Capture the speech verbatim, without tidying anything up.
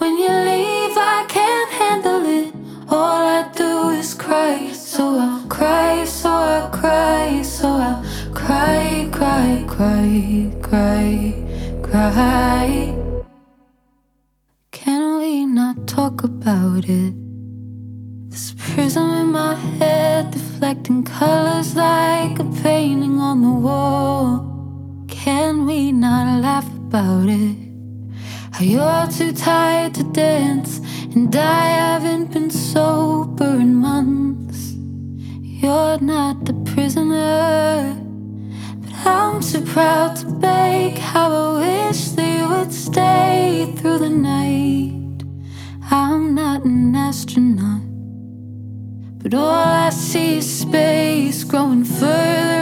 When you leave, I can't handle it. All I do is cry. So I'll cry, so I'll cry, so I'll cry, cry, cry, cry, cry. Can we not talk about it? This prism in my head, deflecting colors like a painting on the wall. Can we not laugh about it? How you're too tired to dance, and I haven't been sober in months. You're not the prisoner, but I'm too proud to beg. How I wish that you would stay through the night. I'm not an astronaut, but all I see is space growing further